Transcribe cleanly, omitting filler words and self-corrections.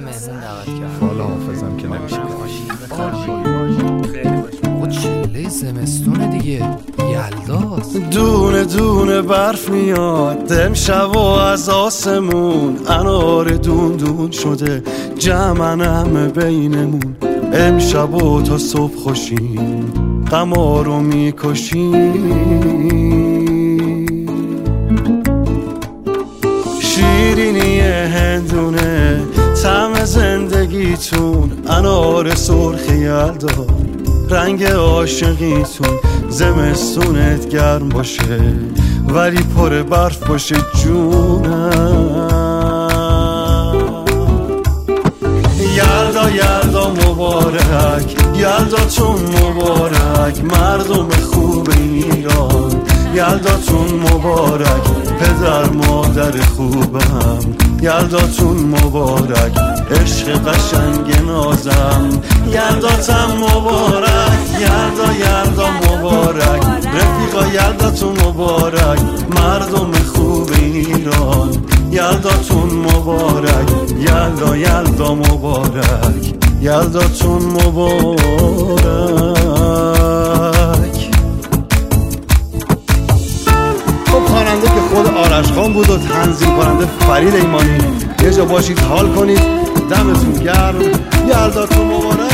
مهمون دعوت کرد. والا حافظم که نمیشه. خود چله زمستونه دیگه، یلداست. دونه دونه برف میاد امشب و از آسمون، انار دون دون شده جمع همه بینمون. امشب و تا صبح خوشیم غما رو میکشیم. شیرینی هندونه طعم زندگیتون، انار سرخ یلدا رنگ عاشقیتون. زمستونت گرم باشه ولی پر برف باشه جونم. یلدا یلدا مبارک، یلداتون مبارک مردم خوب ایران. یلداتون مبارک پدر مادر خوبم. یلداتون مبارک عشق قشنگ نازم. یلداتم مبارک، یلدا یلدا مبارک رفیقا. یلداتون مبارک مردم خوب ایران. یلداتون مبارک، یلدا یلدا مبارک، یلداتون مبارک. خب خواننده که خود آرش خان بود و تنظیم کننده فرید ایمانی. یه جا باشید حال کنید، دمتون گرم، یلداتون مبارک.